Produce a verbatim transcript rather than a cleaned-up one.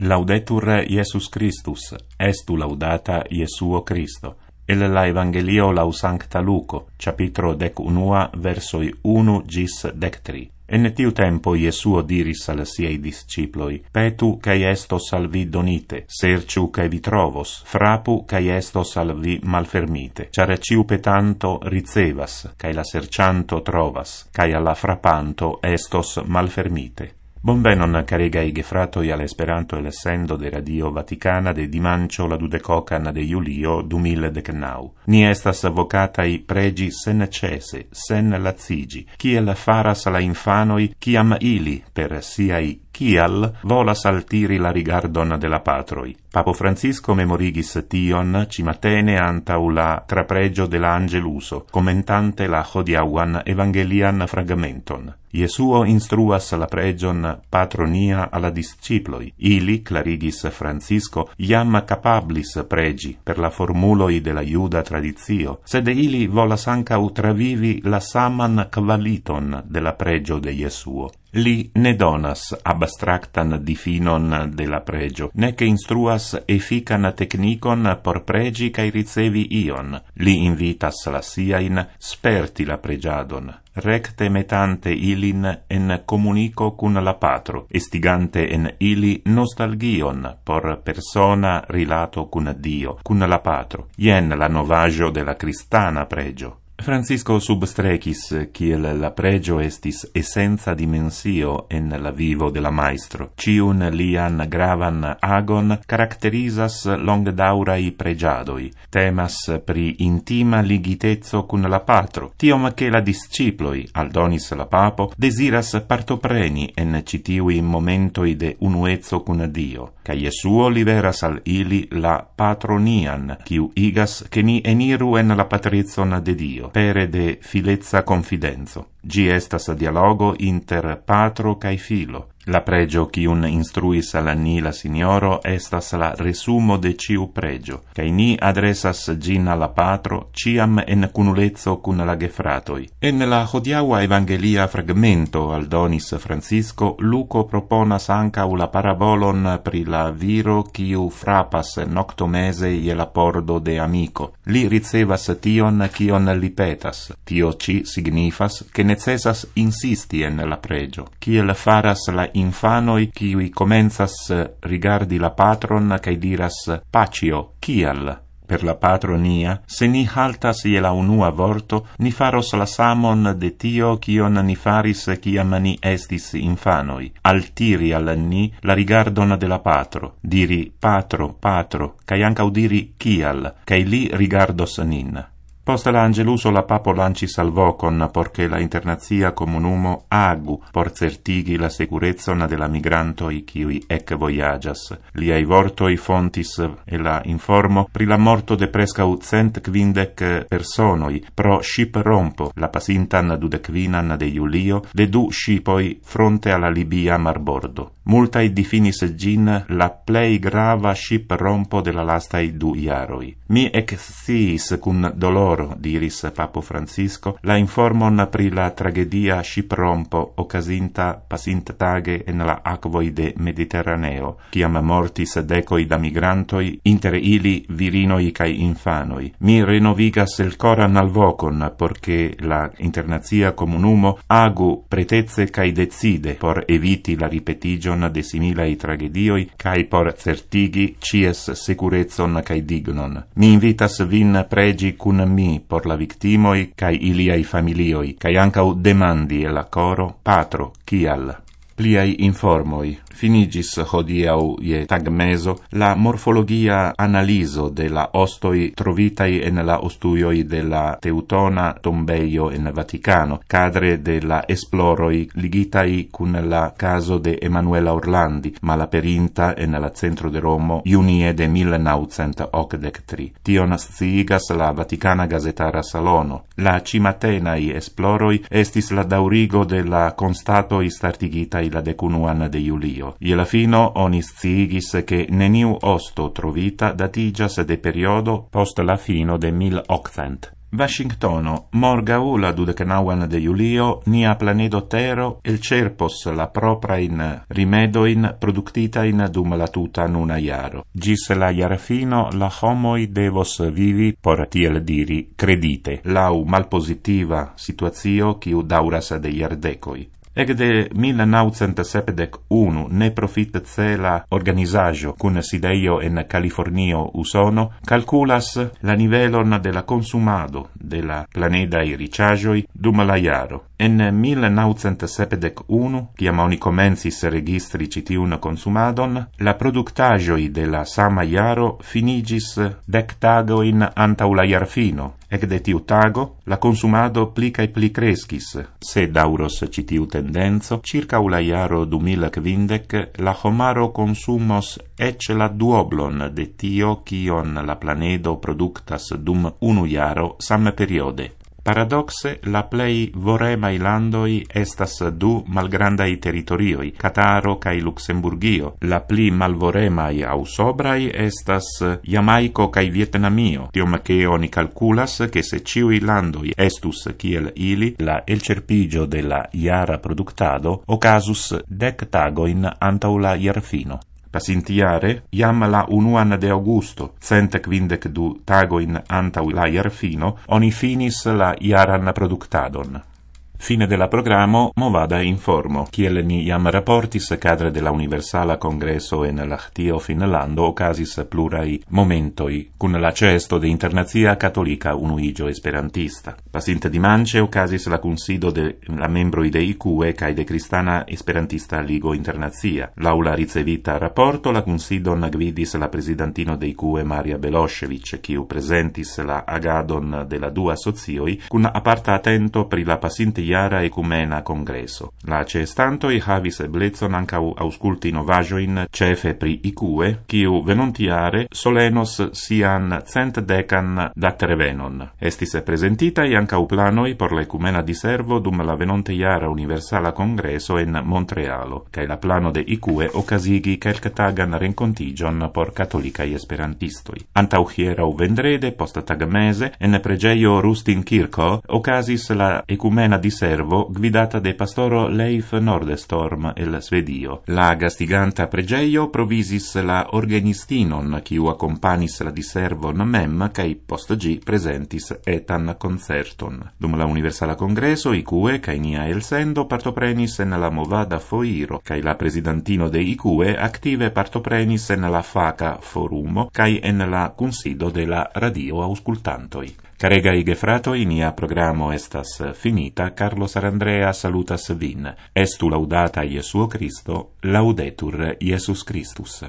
Laudetur Iesus Christus, estu laudata Iesuo Christo. El la Evangelio lau Sancta Luco, capitro dec unua, versoi unu gis dec tri. En tiu tempo Iesuo diris al siei disciploi: Petu cae estos al vi donite, serciu cae vi trovos, frapu cae estos al vi malfermite. Char ciu petanto ricevas, cae la sercianto trovas, cae alla frappanto estos malfermite. Bonvenon caregai gefratoi al Esperanto el essendo de Radio Vaticana de dimancio la dudecocan de Julio du mille decnau. Ni estas vocatai pregi sen cese, sen lazigi, kiel faras la infanoi, kiam ili, per siai kial, volas altiri la rigardon de la patroi. Papo Francisco memorigis tion cimatene antau la trapregio de la Angeluso, commentante la hodiauan evangelian fragmenton. Iesuo instruas la pregion patronia alla disciploi. Ili, clarigis Francisco, iam capablis pregi per la formuloi de la Iuda traditio, sed ili volas ancau travivi la saman qualiton de la pregio de Iesuo. Li ne donas abstractan difinon de la pregio, nec instruas effican technicon por pregi cae ricevi ion. Li invitas la siain sperti la pregiadon, recte metante ilin en comunico cun la patro, estigante en ili nostalgion por persona rilato cun Dio, cun la patro. Ien la novaggio de la cristana pregio. Francisco substrecis kiel la pregio estis essenza dimensio en la vivo de la maestro. Ciun lian gravan agon caracterizas longdaurai pregiadoi. Temas pri intima ligitezzo cun la patro, tiom che la disciploi, aldonis la papo, desiras partopreni en citiui momentoi de unuezzo cun Dio, ca Iesuo liveras al ili la patronian, quiu igas che ni eniru en la patrizzon de Dio, pere de filezza confidenzo. Gi estas dialogo inter patro cae filo. La pregio quiun instruis al ni la Signoro estas la resumo de ciu pregio, cae ni adresas gin alla patro ciam en cunulezzo cun la gefratoi. En la hodiaua evangelia fragmento aldonis Francisco, Luco proponas ancau la parabolon pri la viro quiu frapas noctomese ie la pordo de amico. Li ricevas tion quion li petas. Tio ci signifas che necessas insisti en la pregio. Kiel faras la infanoi kiui comenzas rigardi la patron cae diras pacio, kial? Per la patronia, se ni haltas ie la unua vorto, ni faros la samon de tio kion ni faris kiam ni estis infanoi. Altiri al ni la rigardon de la patro, diri patro, patro, cae ancau diri kial, cae li rigardos nin. Post la Angeluso la papo lancis al vocon porche la internazia comunumo agu por certigi la securezzon de la migrantoi quiui ec voyagas. Liai vortoi fontis e la informo pri la morto de prescau cent quindec personoi pro ship rompo, la pasintan dudecvinan de Julio, de du shipoi fronte alla Libia marbordo. Multai difinis gin la plei grava ship rompo de la lastai du iaroi. Mi exciis cun doloro, diris Papo Francisco, la informon pri la tragedia ship rompo occasinta pasint tage en la aquoi de Mediterraneo, ciam mortis decoi da migrantoi, inter ili virinoi cae infanoi. Mi renovigas el coran al vocon, porche la internazia comunumo agu pretezze cae decide por eviti la ripetigion de similai tragedioi, cae por certigi cies securezzon cae dignon. Mi invitas vin pregi cun mi por la victimoi cae iliai familioi, cae ancau demandi e la coro, patro, kial? Pliai informoi. Finigis hodiau ie tagmeso la morfologia analiso de la ostoi trovitai en la ostuioi de la Teutona tombeio en Vaticano, cadre de la esploroi ligitai cun la caso de Emanuela Orlandi, malaperinta en la centro de Romo, iunie de mille naucent octantri tri. Tion sciigas la Vaticana Gazetara Salono. La cimatenai esploroi estis la daurigo de la constatoi startigitai la decunuan de Julio. Ie la fino oni sciigis che neniu osto trovita datigas de periodo post la fino de mil octcent. Washingtono, morgau la dudecenauan de Julio, nia planedo tero el cerpos la proprain rimedoin productitain dum la tuta nuna iaro. Gis la iarfino la homoi devos vivi, por tiel diri, credite, lau malpositiva situatio quiu dauras de iardecoi. Ec de mille naucent sepdec-unu ne profit cela organizajo cun sideio en Californio usono calculas la nivelon de la consumado de la planedai ricagioi dum la iaro. En mille naucent sepdec-unu, ciam oni comencis registri citiun consumadon, la productagioi de la sama iaro finigis dec tagoin antau la iarfino, ec de tiu tago la consumado pli cae pli crescis. Se dauros citiu tendenzo, circa la iaro du mille quindec, la homaro consumos ec la duoblon de tio cion la planedo productas dum unu iaro same periode. Paradoxe, la plei voremai landoi estas du malgrandai territorioi, Cataro cae Luxemburgio. La pli malvoremai au sobrai estas Jamaico cae Vietnamio, tiom che oni calculas che se ciui landoi estus kiel ili, la elcerpigio de la iara productado ocasus dec tagoin antau la iarfino. Pasintiare, iam la unuan de Augusto, cent quindec du tagoin antau la iarfino, oni finis la iaran productadon. Fine de la programo, movada informo. Kiel ni iam rapportis cadre de la Universala Congreso en Lahtio Finnlando ocasis plurai momentoi, cun la cesto de Internazia Catolica Unuigio Esperantista. Pasinte dimanche ocasis la consido de la membroi de I C U E cae de Cristana Esperantista Ligo Internazia. L'aula ricevita rapporto la considon gvidis la presidentino de I C U E Maria Belosevic, quiu presentis la agadon de la dua sozioi, cun aparta attento pri la pasinte iara ecumena congreso. La cestantoi havis eblezon ancau ausculti novajoin cefe pri I C U E, quiu venontiare solenos sian cent decan dactere venon. Estis presentitai ancau planoi por l'ecumena di servo dum la venonte iara universala congreso en Montrealo, cae la plano de I C U E ocasigi quelque tagan rencontigion por catholicai esperantistoi. Antau hierau vendrede, post tag mese, en pregeio Rustin Kirko, ocasis la ecumena di servo guidata de pastoro Leif Nordestorm el Svedio. La gastiganta pregeio provisis la organistinon quiu accompanis la diservon mem cae post gi presentis etan concerton. Dum la Universala Congreso I C U E cae nia elsendo partoprenis en la movada foiro, cae la presidentino de I C U E active partoprenis en la faca forumo cae en la consido de la radio auscultantoi. Caregai gefratoi, nia programo estas finita. Carlo Sarandrea salutas vin. Estu laudata Iesuo Christo, laudetur Iesus Christus.